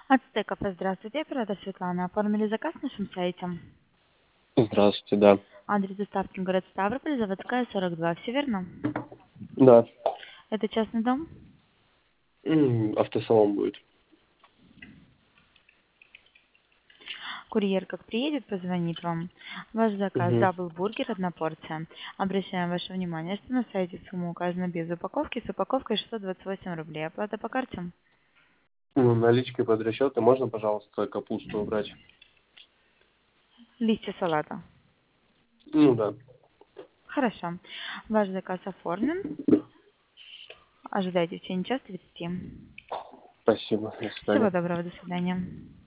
Ацтеков, здравствуйте, оператор Светлана. Оформили заказ на нашем сайте. Здравствуйте, да. Адрес доставки город Ставрополь, Заводская, 42, все верно? Да. Это частный дом? Автосалон будет. Курьер как приедет, позвонит вам. Ваш заказ Угу. даблбургер, одна порция. Обращаем ваше внимание, что на сайте сумма указана без упаковки, с упаковкой 628 рублей. Оплата по карте? Ну, наличкой под расчеты можно, пожалуйста, капусту убрать? Листья салата. Ну да. Хорошо. Ваш заказ оформлен. Ожидайте в течение часа 30. Спасибо. До Всего свидания. доброго, до свидания.